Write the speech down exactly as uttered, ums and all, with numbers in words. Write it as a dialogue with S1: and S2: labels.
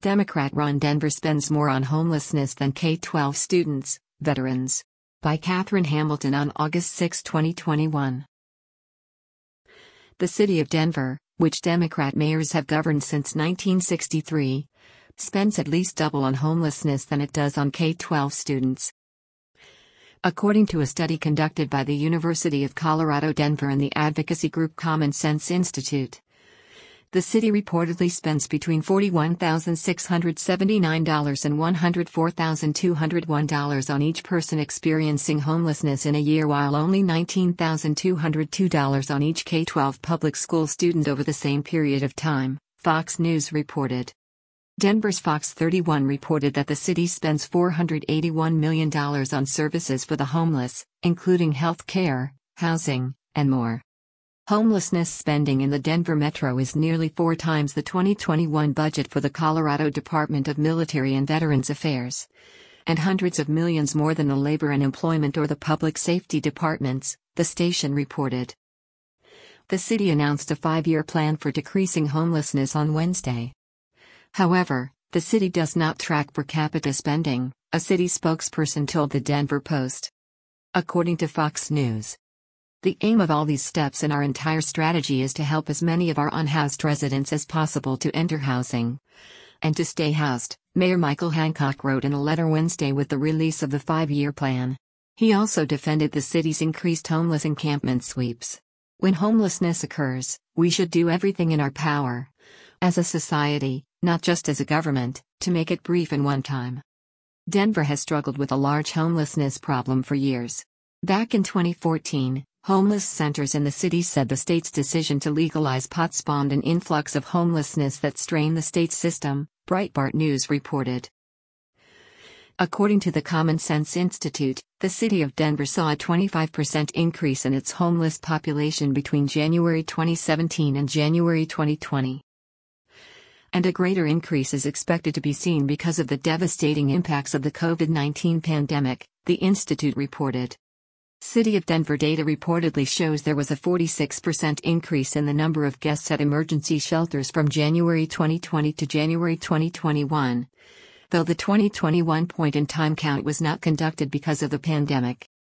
S1: Democrat-run Denver spends more on homelessness than K twelve students, veterans. By Catherine Hamilton on August sixth, twenty twenty-one. The city of Denver, which Democrat mayors have governed since nineteen sixty-three, spends at least double on homelessness than it does on K twelve students. According to a study conducted by the University of Colorado Denver and the advocacy group Common Sense Institute, the city reportedly spends between forty-one thousand six hundred seventy-nine dollars and one hundred four thousand two hundred one dollars on each person experiencing homelessness in a year, while only nineteen thousand two hundred two dollars on each K twelve public school student over the same period of time, Fox News reported. Denver's Fox thirty-one reported that the city spends four hundred eighty-one million dollars on services for the homeless, including health care, housing, and more. Homelessness spending in the Denver metro is nearly four times the twenty twenty-one budget for the Colorado Department of Military and Veterans Affairs, and hundreds of millions more than the Labor and Employment or the Public Safety departments, the station reported. The city announced a five-year plan for decreasing homelessness on Wednesday. However, the city does not track per capita spending, a city spokesperson told the Denver Post. According to Fox News, the aim of all these steps and our entire strategy is to help as many of our unhoused residents as possible to enter housing and to stay housed, Mayor Michael Hancock wrote in a letter Wednesday with the release of the five-year plan. He also defended the city's increased homeless encampment sweeps. When homelessness occurs, we should do everything in our power, as a society, not just as a government, to make it brief and one time. Denver has struggled with a large homelessness problem for years. Back in twenty fourteen, homeless centers in the city said the state's decision to legalize pot spawned an influx of homelessness that strained the state's system, Breitbart News reported. According to the Common Sense Institute, the city of Denver saw a twenty-five percent increase in its homeless population between January twenty seventeen and January twenty twenty. And a greater increase is expected to be seen because of the devastating impacts of the COVID nineteen pandemic, the institute reported. City of Denver data reportedly shows there was a forty-six percent increase in the number of guests at emergency shelters from January twenty twenty to January twenty twenty-one, though the twenty twenty-one point-in-time count was not conducted because of the pandemic.